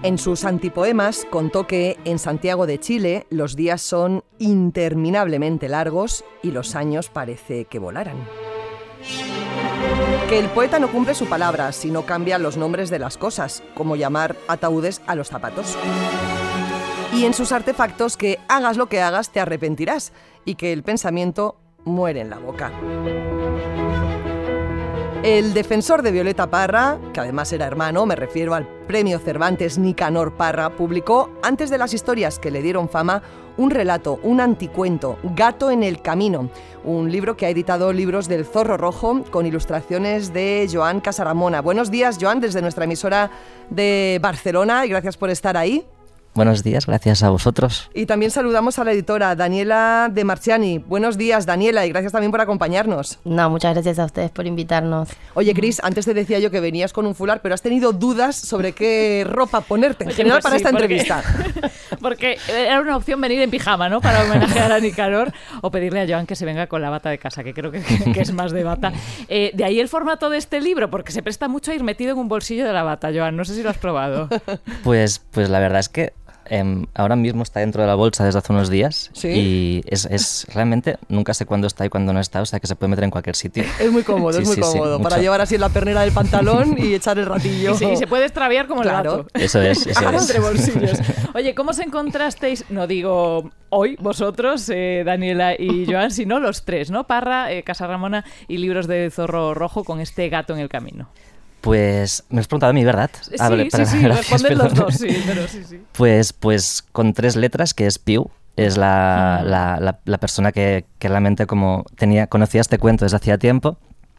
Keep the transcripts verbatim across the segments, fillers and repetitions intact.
En sus antipoemas contó que en Santiago de Chile los días son interminablemente largos y los años parece que volaran. Que el poeta no cumple su palabra, sino cambia los nombres de las cosas, como llamar ataúdes a los zapatos. Y en sus artefactos que hagas lo que hagas te arrepentirás y que el pensamiento muere en la boca. El defensor de Violeta Parra, que además era hermano, me refiero al Premio Cervantes Nicanor Parra, publicó, antes de las historias que le dieron fama, un relato, un anticuento, Gato en el camino, un libro que ha editado Libros del Zorro Rojo con ilustraciones de Joan Casaramona. Buenos días, Joan, desde nuestra emisora de Barcelona, y gracias por estar ahí. Buenos días, gracias a vosotros. Y también saludamos a la editora Daniela De Marchiani. Buenos días, Daniela, y gracias también por acompañarnos. No, muchas gracias a ustedes por invitarnos. Oye, Cris, antes te decía yo que venías con un fular, pero has tenido dudas sobre qué ropa ponerte en Oye, general pues para sí, esta porque, entrevista. Porque era una opción venir en pijama, ¿no? Para homenajear a Nicanor, o pedirle a Joan que se venga con la bata de casa, que creo que, que es más de bata. Eh, de ahí el formato de este libro, porque se presta mucho a ir metido en un bolsillo de la bata, Joan. No sé si lo has probado. Pues, pues la verdad es que Eh, ahora mismo está dentro de la bolsa desde hace unos días. ¿Sí? Y es, es realmente nunca sé cuándo está y cuándo no está, o sea que se puede meter en cualquier sitio. Es muy cómodo, Sí, es muy sí, sí, cómodo, para mucho. llevar así en la pernera del pantalón y echar el ratillo. Y se, y se puede extraviar como Claro. el gato. Eso es, eso es. Entre bolsillos. Oye, ¿cómo os encontrasteis? No digo hoy, vosotros, eh, Daniela y Joan, sino los tres, ¿no? Parra, eh, Casaramona y Libros del Zorro Rojo con este gato en el camino. Pues me has preguntado a mí, ¿verdad? Sí, Ah, vale, sí, para- sí, gracias, responden los perdón. dos, sí, pero sí, sí. Pues, pues con tres letras, que es Piu. Es la, Mm. la, la, la persona que, que realmente como tenía, conocía este cuento desde hacía tiempo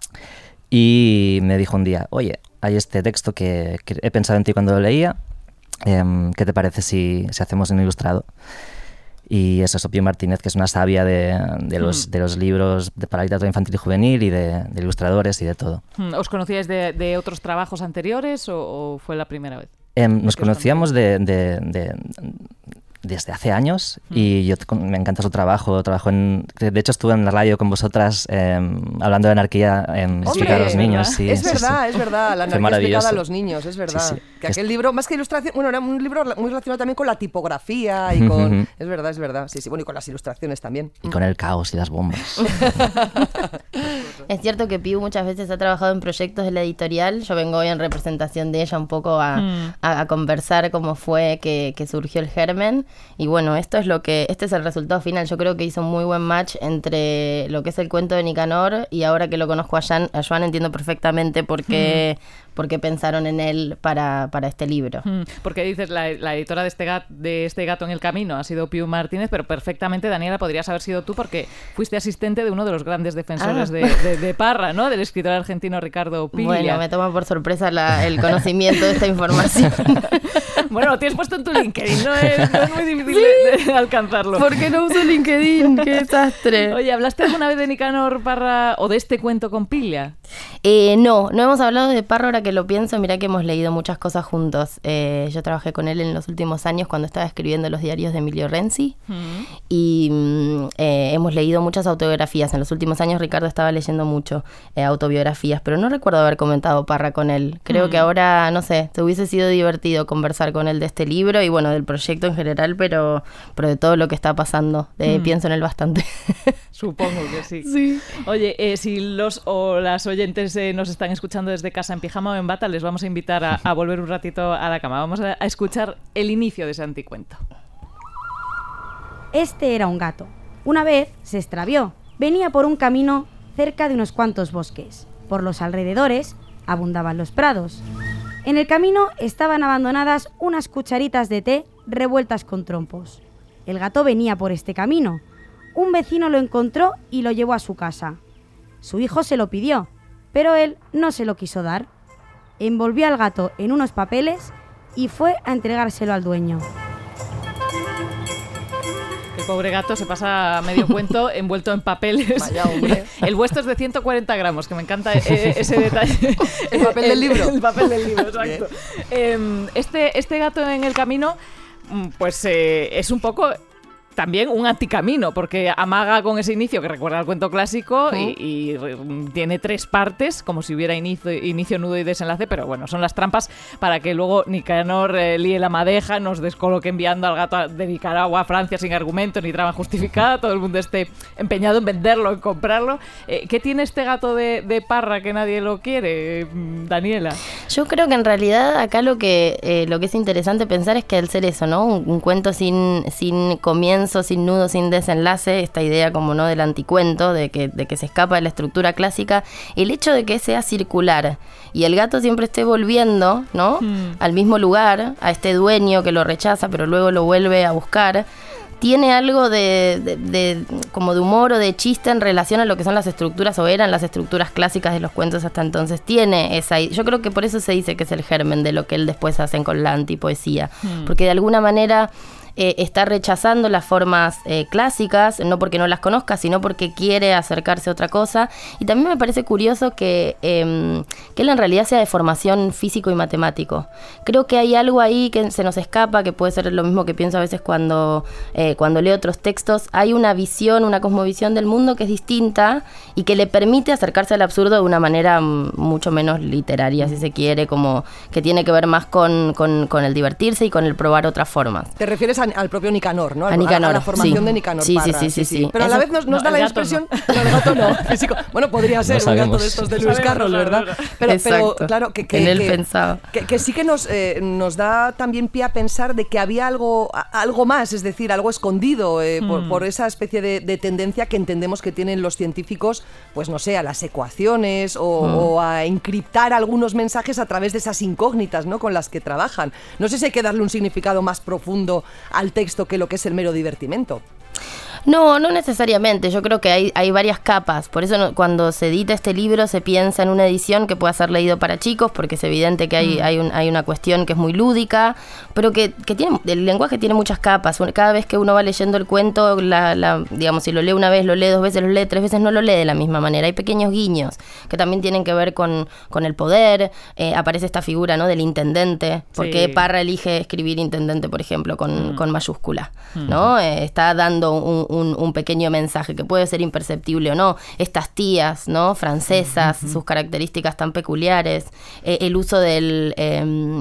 y me dijo un día, oye, hay este texto que, que he pensado en ti cuando lo leía, em, ¿qué te parece si, si hacemos un ilustrado? Y es eso, Piu Martínez, que es una sabia de, de, los, Mm. de los libros de, para literatura infantil y juvenil y de, de ilustradores y de todo. ¿Os conocíais de, de otros trabajos anteriores o, o fue la primera vez? Em, nos ¿Qué os conocíamos de, de, de- desde hace años y yo te- me encanta su trabajo. Trabajo en, de hecho, estuve en la radio con vosotras em, hablando de anarquía en Hombre, explicar a los niños. ¿verdad? Sí, es sí, verdad, sí. es verdad, la Fue anarquía maravilloso. explicada a los niños, es verdad. Sí, sí. Que aquel libro, más que ilustración, bueno, era un libro muy relacionado también con la tipografía y con... Ujú. Es verdad, es verdad, sí, sí, bueno, y con las ilustraciones también. Y con el caos y las bombas. Es cierto que Piu muchas veces ha trabajado en proyectos de la editorial. Yo vengo hoy en representación de ella un poco a, Mm. a, a conversar cómo fue que, que surgió el germen. Y bueno, esto es lo que, este es el resultado final. Yo creo que hizo un muy buen match entre lo que es el cuento de Nicanor y ahora que lo conozco a Joan, a Joan entiendo perfectamente por qué, por qué pensaron en él para, para este libro. Mm, Porque dices, la, la editora de este, gat, de este gato en el camino ha sido Piu Martínez, pero perfectamente, Daniela, podrías haber sido tú porque fuiste asistente de uno de los grandes defensores Ah. de, de, de Parra, ¿no? Del escritor argentino Ricardo Piglia. Bueno, me toma por sorpresa la- el conocimiento de esta información. Bueno, lo tienes puesto en tu LinkedIn, no es, no es muy difícil de, de alcanzarlo. ¿Por qué no uso LinkedIn? ¡Qué desastre! Oye, ¿hablaste alguna vez de Nicanor Parra o de este cuento con Piglia? Eh, no, no hemos hablado de Parra ahora que lo pienso. Mirá que hemos leído muchas cosas juntos. Eh, yo trabajé con él en los últimos años cuando estaba escribiendo los diarios de Emilio Renzi Mm. y mm, eh, hemos leído muchas autobiografías. En los últimos años Ricardo estaba leyendo mucho eh, autobiografías, pero no recuerdo haber comentado Parra con él. Creo Mm. que ahora, no sé, te hubiese sido divertido conversar con él de este libro y bueno, del proyecto en general, pero, pero de todo lo que está pasando. Eh, Mm. Pienso en él bastante. Supongo que sí. Sí. Oye, eh, si los o las oyentes eh, nos están escuchando desde casa en pijama o en bata, les vamos a invitar a, a volver un ratito a la cama. Vamos a, a escuchar el inicio de ese anticuento. Este era un gato. Una vez se extravió. Venía por un camino cerca de unos cuantos bosques. Por los alrededores abundaban los prados. En el camino estaban abandonadas unas cucharitas de té revueltas con trompos. El gato venía por este camino. Un vecino lo encontró y lo llevó a su casa. Su hijo se lo pidió, pero él no se lo quiso dar. Envolvió al gato en unos papeles y fue a entregárselo al dueño. El pobre gato se pasa medio cuento envuelto en papeles. Vaya, hombre. El vuestro es de ciento cuarenta gramos, que me encanta eh, ese detalle. El papel del libro. El, papel del libro, exacto. Eh, este, este gato en el camino, mm, pues eh, es un poco también un anticamino, porque amaga con ese inicio que recuerda al cuento clásico uh-huh. y, y tiene tres partes, como si hubiera inicio, inicio, nudo y desenlace, pero bueno, son las trampas para que luego Nicanor eh, líe la madeja, nos descoloque enviando al gato de Nicaragua a Francia sin argumento ni trama justificada, todo el mundo esté empeñado en venderlo, en comprarlo. Eh, ¿Qué tiene este gato de, de Parra que nadie lo quiere, Daniela? Yo creo que en realidad acá lo que, eh, lo que es interesante pensar es que al ser eso, ¿no? Un, un cuento sin, sin comienzo, sin nudo, sin desenlace, esta idea como no del anticuento, de que, de que se escapa de la estructura clásica, el hecho de que sea circular y el gato siempre esté volviendo, ¿no? Mm. al mismo lugar, a este dueño que lo rechaza pero luego lo vuelve a buscar, tiene algo de, de, de como de humor o de chiste en relación a lo que son las estructuras o eran las estructuras clásicas de los cuentos hasta entonces. Tiene esa, yo creo que por eso se dice que es el germen de lo que él después hacen con la antipoesía, mm. porque de alguna manera Eh, está rechazando las formas eh, clásicas, no porque no las conozca, sino porque quiere acercarse a otra cosa. Y también me parece curioso que, eh, que él en realidad sea de formación físico y matemático. Creo que hay algo ahí que se nos escapa, que puede ser lo mismo que pienso a veces cuando, eh, cuando leo otros textos. Hay una visión, una cosmovisión del mundo que es distinta y que le permite acercarse al absurdo de una manera mucho menos literaria, si se quiere, como que tiene que ver más con, con, con el divertirse y con el probar otras formas. ¿Te refieres a al propio Nicanor, ¿no? A, Nicanor, a la formación sí. de Nicanor sí, Parra. Sí, sí, sí, sí. Pero a la vez nos, nos no, da la gato impresión... No. No, el gato no, físico. Bueno, podría ser no un gato de estos de Lewis Carroll, ¿verdad? Pero, pero claro, que, que, en él que, pensaba. Que, que sí que nos, eh, nos da también pie a pensar de que había algo, algo más, es decir, algo escondido eh, mm. por, por esa especie de, de tendencia que entendemos que tienen los científicos, pues no sé, a las ecuaciones o, mm. o a encriptar algunos mensajes a través de esas incógnitas, ¿no?, con las que trabajan. No sé si hay que darle un significado más profundo al texto que lo que es el mero divertimento. No, no necesariamente. Yo creo que hay, hay varias capas. Por eso no, cuando se edita este libro se piensa en una edición que pueda ser leído para chicos, porque es evidente que hay, mm. hay, un, hay una cuestión que es muy lúdica, pero que, que tiene, el lenguaje tiene muchas capas. Cada vez que uno va leyendo el cuento, la, la, digamos, si lo lee una vez, lo lee dos veces, lo lee tres veces, no lo lee de la misma manera. Hay pequeños guiños que también tienen que ver con, con el poder. Eh, aparece esta figura, ¿no?, del intendente. Porque sí. Parra elige escribir intendente, por ejemplo, con, mm. con mayúscula, mm. ¿no? Eh, está dando un Un, un pequeño mensaje que puede ser imperceptible o no. Estas tías, ¿no?, francesas, uh-huh. sus características tan peculiares, eh, el uso del eh,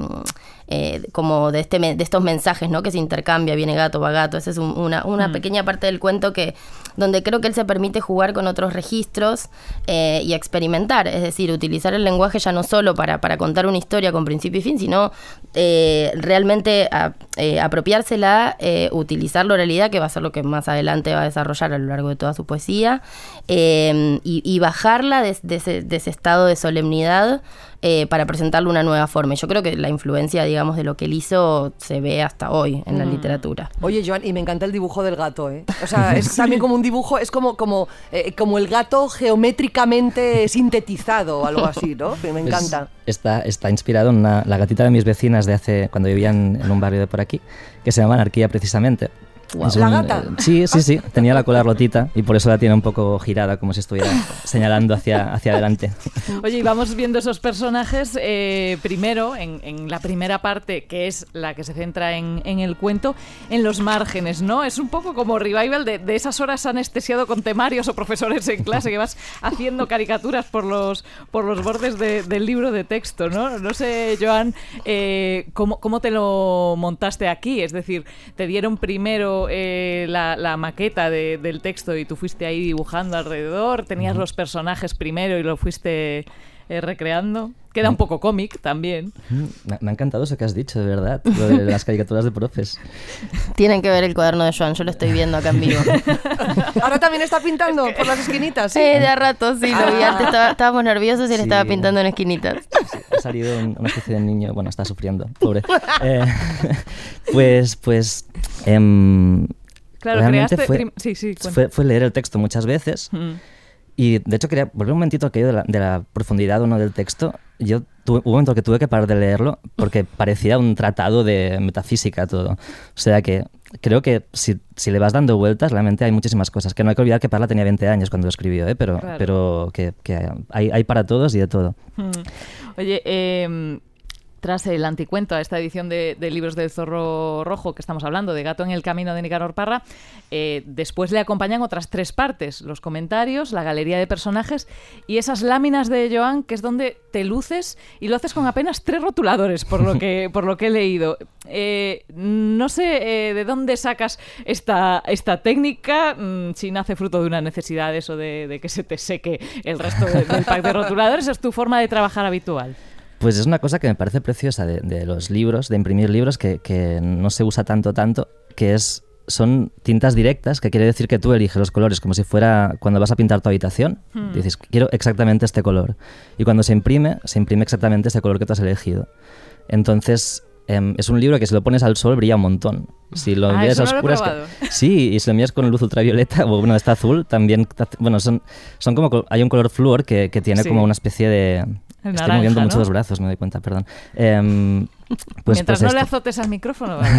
eh, como de este de estos mensajes, ¿no?, que se intercambia, viene gato, va gato. Esa es un, una, una uh-huh. pequeña parte del cuento que donde creo que él se permite jugar con otros registros eh, y experimentar, es decir, utilizar el lenguaje ya no solo para, para contar una historia con principio y fin, sino eh, realmente a, eh, apropiársela, eh, utilizar la oralidad, que va a ser lo que más adelante va a desarrollar a lo largo de toda su poesía, eh, y, y bajarla de, de, ese, de ese estado de solemnidad eh, para presentarle una nueva forma. Y yo creo que la influencia, digamos, de lo que él hizo se ve hasta hoy en mm. la literatura. Oye, Joan, y me encanta el dibujo del gato, ¿eh? O sea, es sí. también como un dibujo, es como, como, eh, como el gato geométricamente sintetizado o algo así, ¿no? Me encanta. Es, está, está inspirado en una, la gatita de mis vecinas de hace, cuando vivían en un barrio de por aquí, que se llama Anarquía precisamente. Wow. ¿La un, gata? Eh, sí, sí, sí. Tenía la cola rotita y por eso la tiene un poco girada, como si estuviera señalando hacia, hacia adelante. Oye, y vamos viendo esos personajes eh, primero, en, en la primera parte, que es la que se centra en, en el cuento, en los márgenes, ¿no? Es un poco como revival de, de esas horas anestesiado con temarios o profesores en clase que vas haciendo caricaturas por los, por los bordes de, del libro de texto, ¿no? No sé, Joan, eh, ¿cómo, ¿cómo te lo montaste aquí? Es decir, ¿te dieron primero Eh, la, la maqueta de, del texto y tú fuiste ahí dibujando alrededor? ¿Tenías uh-huh. los personajes primero y lo fuiste eh, recreando? Queda un poco cómic también. Me, me ha encantado eso que has dicho, de verdad, lo de las caricaturas de profes. Tienen que ver el cuaderno de Joan, yo lo estoy viendo acá en vivo. Ahora también está pintando por las esquinitas, ¿sí? Eh, de a rato, sí, lo vi antes, estaba, estábamos nerviosos y él sí. estaba pintando en esquinitas. Sí, ha salido un, una especie de niño, bueno, está sufriendo, pobre. Eh, pues, pues... Eh, claro, realmente creaste... fue, Prim- sí, sí, fue, fue leer el texto muchas veces. Mm. Y de hecho quería volver un momentito a aquello de la, de la profundidad o no del texto. Yo tuve, hubo un momento que tuve que parar de leerlo porque parecía un tratado de metafísica todo. O sea que creo que si, si le vas dando vueltas, realmente hay muchísimas cosas. Que no hay que olvidar que Parra tenía veinte años cuando lo escribió, ¿eh? pero, claro. pero que, que hay, hay para todos y de todo. Hmm. Oye, eh... tras el anticuento a esta edición de, de Libros del Zorro Rojo que estamos hablando, de Gato en el camino de Nicanor Parra, eh, después le acompañan otras tres partes, los comentarios, la galería de personajes y esas láminas de Joan, que es donde te luces y lo haces con apenas tres rotuladores, por lo que, por lo que he leído. Eh, no sé eh, de dónde sacas esta, esta técnica, mmm, si nace fruto de una necesidad de eso de, de que se te seque el resto de, del pack de rotuladores, ¿es tu forma de trabajar habitual? Pues es una cosa que me parece preciosa de, de los libros, de imprimir libros, que, que no se usa tanto, tanto, que es, son tintas directas, que quiere decir que tú eliges los colores como si fuera cuando vas a pintar tu habitación. Hmm. Dices, quiero exactamente este color. Y cuando se imprime, se imprime exactamente ese color que tú has elegido. Entonces, eh, es un libro que si lo pones al sol brilla un montón. Si lo ah, envías a no oscuras... Que, sí, y si lo envías con luz ultravioleta, o bueno, está azul, también... Bueno, son, son como... Hay un color flúor que, que tiene sí. como una especie de... Naranja, estoy moviendo ¿no? mucho los brazos, me doy cuenta, perdón. Eh, pues, Mientras pues no esto. le azotes al micrófono. Vale.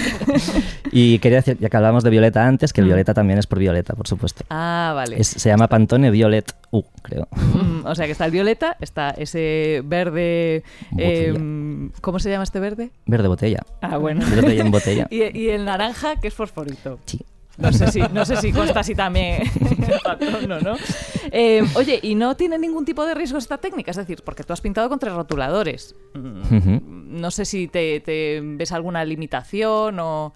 Y quería decir, ya que hablábamos de violeta antes, que el violeta también es por violeta, por supuesto. Ah, vale. Es, se llama Pantone Violet U, creo. Mm, o sea que está el violeta, está ese verde... Eh, ¿Cómo se llama este verde? Verde botella. Ah, bueno. Verde en botella. y, y el naranja, que es fosforito. Sí. No sé si, no sé si consta así también. no, ¿no? Eh, oye, ¿y no tiene ningún tipo de riesgo esta técnica? Es decir, porque tú has pintado con tres rotuladores. Uh-huh. No sé si te, te ves alguna limitación o...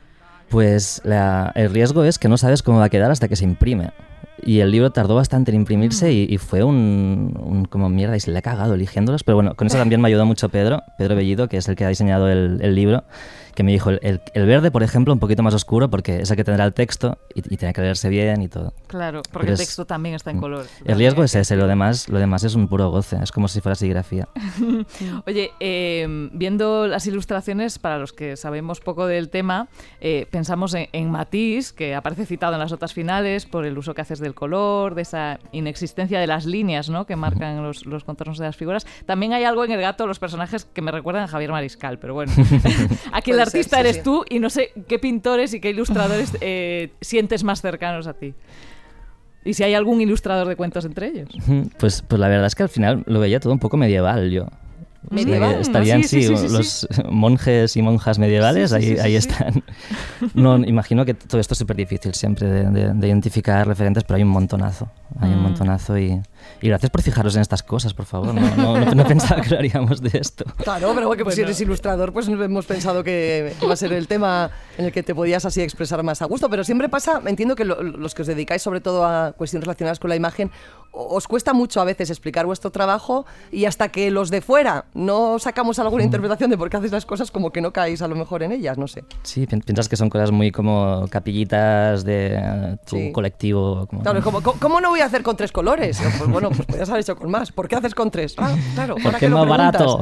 Pues la, el riesgo es que no sabes cómo va a quedar hasta que se imprime. Y el libro tardó bastante en imprimirse y, y fue un, un como mierda y se le ha cagado eligiéndolos. Pero bueno, con eso también me ayudó mucho Pedro, Pedro Bellido, que es el que ha diseñado el, el libro, que me dijo, el, el, el verde, por ejemplo, un poquito más oscuro porque es el que tendrá el texto y, y tiene que leerse bien y todo. Claro, porque Pero el texto es, también está en color. El riesgo es ese, lo demás, lo demás es un puro goce, es como si fuera serigrafía. Oye, eh, viendo las ilustraciones, para los que sabemos poco del tema, eh, pensamos en, en Matisse, que aparece citado en las notas finales por el uso que haces del color, de esa inexistencia de las líneas, ¿no?, que marcan los, los contornos de las figuras. También hay algo en el gato, los personajes que me recuerdan a Javier Mariscal, pero bueno, aquí el artista ser, sí, eres sí. tú y no sé qué pintores y qué ilustradores eh, sientes más cercanos a ti. ¿Y si hay algún ilustrador de cuentos entre ellos? Pues, pues la verdad es que al final lo veía todo un poco medieval yo. ¿Medieval? Estarían, sí, sí, sí, sí, sí, los sí. monjes y monjas medievales, sí, sí, ahí, sí, ahí sí. están. No, imagino que todo esto es súper difícil siempre de, de, de identificar referentes, pero hay un montonazo, hay un montonazo y, y gracias por fijaros en estas cosas, por favor. No, no, no, no pensaba que lo haríamos de esto. Claro, pero porque pues, bueno. si eres ilustrador, pues hemos pensado que iba a ser el tema en el que te podías así expresar más a gusto, pero siempre pasa, entiendo que lo, los que os dedicáis sobre todo a cuestiones relacionadas con la imagen, os cuesta mucho a veces explicar vuestro trabajo y hasta que los de fuera no sacamos alguna mm. interpretación de por qué haces las cosas, como que no caéis a lo mejor en ellas, no sé. Sí, piensas que son cosas muy como capillitas de uh, tu sí. colectivo. Como... Claro, como, ¿cómo no voy a hacer con tres colores? Pues bueno, pues podrías haber hecho con más. ¿Por qué haces con tres? Ah, claro, ahora porque que lo más barato.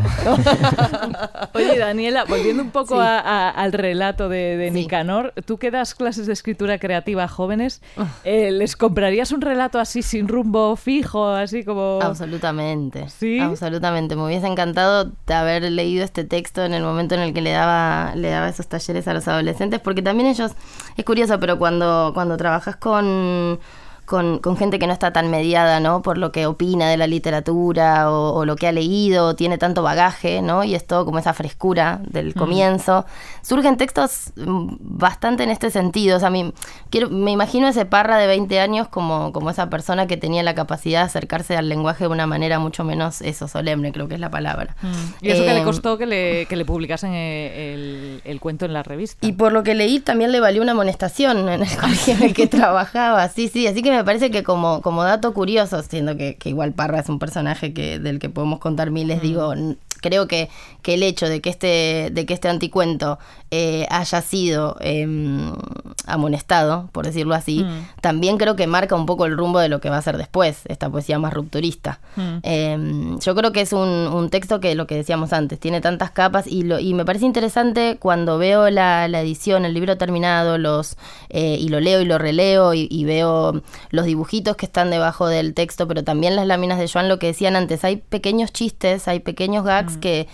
Oye, Daniela, volviendo un poco sí. a, a, al relato de, de Sí. Nicanor, tú que das clases de escritura creativa a jóvenes, eh, ¿les comprarías un relato así sin rumbo fijo, así como...? Absolutamente, ¿Sí? absolutamente. Me hubiese encantado de haber leído este texto en el momento en el que le daba, le daba esos talleres a los adolescentes, porque también ellos, es curioso, pero cuando, cuando trabajas con... Con, con gente que no está tan mediada, ¿no?, por lo que opina de la literatura o, o lo que ha leído, tiene tanto bagaje, ¿no?, y es todo como esa frescura del mm. comienzo. Surgen textos bastante en este sentido. O sea, mí, quiero, me imagino ese Parra de veinte años como, como esa persona que tenía la capacidad de acercarse al lenguaje de una manera mucho menos eso, solemne, creo que es la palabra. Mm. Y eso eh, que le costó que le, que le publicasen el, el cuento en la revista. Y por lo que leí también le valió una amonestación en el colegio en el que trabajaba. Sí, sí, así que me parece que como, como dato curioso, siendo que, que igual Parra es un personaje que, del que podemos contar miles, mm. digo, creo que, que el hecho de que este, de que este anticuento eh, haya sido eh, amonestado, por decirlo así, mm. también creo que marca un poco el rumbo de lo que va a ser después, esta poesía más rupturista. Mm. Eh, yo creo que es un, un texto que, lo que decíamos antes, tiene tantas capas y, lo, y me parece interesante cuando veo la, la edición, el libro terminado, los eh, y lo leo y lo releo y, y veo los dibujitos que están debajo del texto, pero también las láminas de Joan, lo que decían antes, hay pequeños chistes, hay pequeños gags mm. que,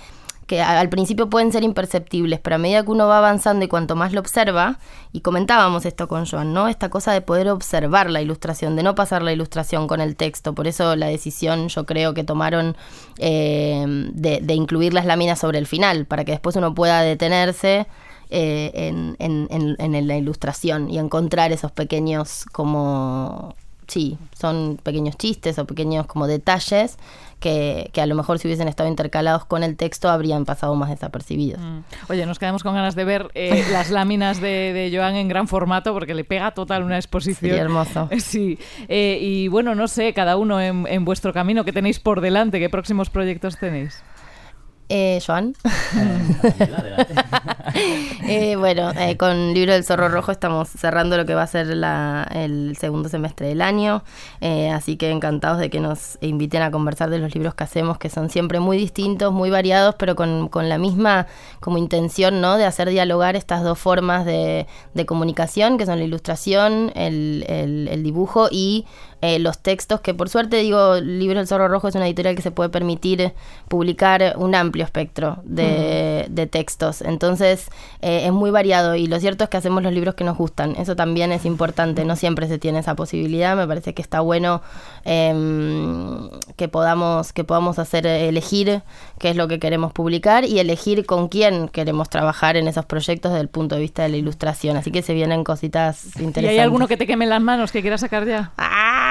que a- al principio pueden ser imperceptibles, pero a medida que uno va avanzando y cuanto más lo observa, y comentábamos esto con Joan, ¿no? Esta cosa de poder observar la ilustración, de no pasar la ilustración con el texto. Por eso la decisión, yo creo que tomaron eh, de, de incluir las láminas sobre el final, para que después uno pueda detenerse eh, en, en, en, en la ilustración y encontrar esos pequeños como... Sí, son pequeños chistes o pequeños como detalles que, que a lo mejor si hubiesen estado intercalados con el texto habrían pasado más desapercibidos. Mm. Oye, nos quedamos con ganas de ver eh, las láminas de, de Joan en gran formato porque le pega total una exposición. Sería hermoso. Sí, eh, y bueno, no sé, cada uno en, en vuestro camino, ¿qué tenéis por delante? ¿Qué próximos proyectos tenéis? Eh, Joan. eh, bueno, eh, con Libro del Zorro Rojo estamos cerrando lo que va a ser la, el segundo semestre del año, eh, así que encantados de que nos inviten a conversar de los libros que hacemos, que son siempre muy distintos, muy variados, pero con, con la misma como intención, ¿no? De hacer dialogar estas dos formas de, de comunicación, que son la ilustración, el, el, el dibujo y Eh, los textos, que por suerte, digo, Libro del Zorro Rojo es una editorial que se puede permitir publicar un amplio espectro de, uh-huh. de textos, entonces eh, es muy variado y lo cierto es que hacemos los libros que nos gustan, eso también es importante, no siempre se tiene esa posibilidad, me parece que está bueno eh, que podamos que podamos hacer elegir qué es lo que queremos publicar y elegir con quién queremos trabajar en esos proyectos desde el punto de vista de la ilustración, así que se vienen cositas interesantes. ¿Y hay alguno que te queme las manos que quieras sacar ya? ¡Ah!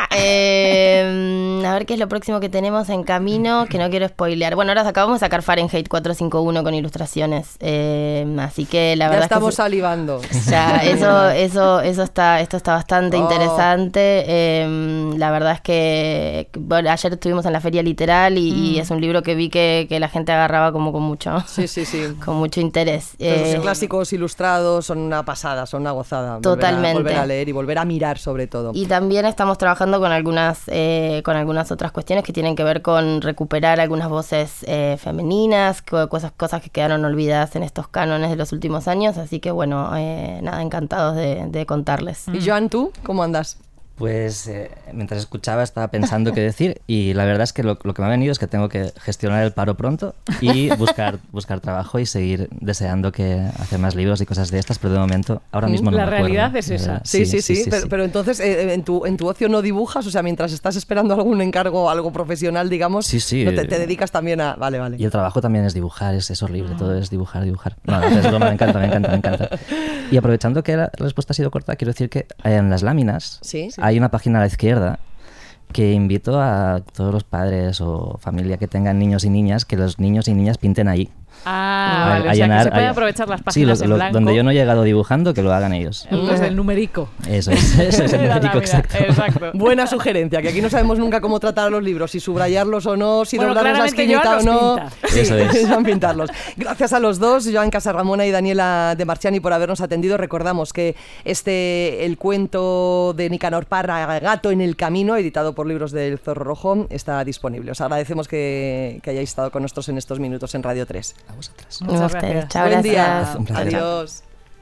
Eh, a ver qué es lo próximo que tenemos en camino, que no quiero spoilear. Bueno, ahora acabamos de sacar Fahrenheit cuatrocientos cincuenta y uno con ilustraciones, eh, así que la ya verdad estamos es que salivando. Ya, eso, eso, eso está, esto está bastante oh. interesante. Eh, la verdad es que bueno, ayer estuvimos en la Feria Literal y, mm. y es un libro que vi que, que la gente agarraba como con mucho, sí, sí, sí. con mucho interés. Eh, los clásicos ilustrados son una pasada, son una gozada. Totalmente. Volver a, volver a leer y volver a mirar sobre todo. Y también estamos trabajando con algunas, eh, con algunas otras cuestiones que tienen que ver con recuperar algunas voces eh, femeninas, cosas, cosas que quedaron olvidadas en estos cánones de los últimos años, así que bueno, eh, nada, encantados de, de contarles. ¿Y Joan, tú cómo andas? Pues eh, mientras escuchaba estaba pensando qué decir y la verdad es que lo, lo que me ha venido es que tengo que gestionar el paro pronto y buscar buscar trabajo y seguir deseando que hacer más libros y cosas de estas, pero de momento ahora mismo no la me acuerdo. realidad es esa. Eh, sí, sí, sí, sí, sí, pero, sí. pero entonces eh, en, tu, en tu ocio no dibujas, o sea, mientras estás esperando algún encargo, algo profesional, digamos, sí, sí, no te, te dedicas también a... Vale, vale. Y el trabajo también es dibujar, es, es horrible, todo es dibujar, dibujar. No, es broma, me encanta, me encanta, me encanta. Y aprovechando que la, la respuesta ha sido corta, quiero decir que en las láminas sí, sí. hay una página a la izquierda que invito a todos los padres o familia que tengan niños y niñas, que los niños y niñas pinten ahí. Ah, a, vale, a o sea llenar, que se puede a, aprovechar las sí, páginas lo, en lo, blanco. donde yo no he llegado dibujando, que lo hagan ellos. Los del numerico. Eso es, eso es el numerico, exacto. exacto. Buena sugerencia, que aquí no sabemos nunca cómo tratar los libros, si subrayarlos o no, si bueno, doblarlos la esquinita o no. Pinta. Sí, eso es. Van pintarlos. Gracias a los dos, Joan Casaramona y Daniela de Marchiani, por habernos atendido. Recordamos que este, el cuento de Nicanor Parra, Gato en el camino, editado por Libros del Zorro Rojo, está disponible. Os agradecemos que, que hayáis estado con nosotros en estos minutos en Radio tres. A vosotras. Muchas gracias. Chao, Buen gracias. día. Un placer. Adiós.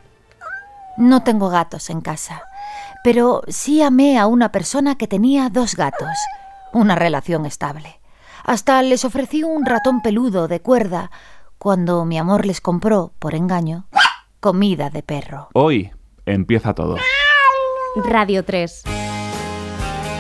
No tengo gatos en casa, pero sí amé a una persona que tenía dos gatos, una relación estable. Hasta les ofrecí un ratón peludo de cuerda cuando mi amor les compró, por engaño, comida de perro. Hoy empieza todo. Radio tres.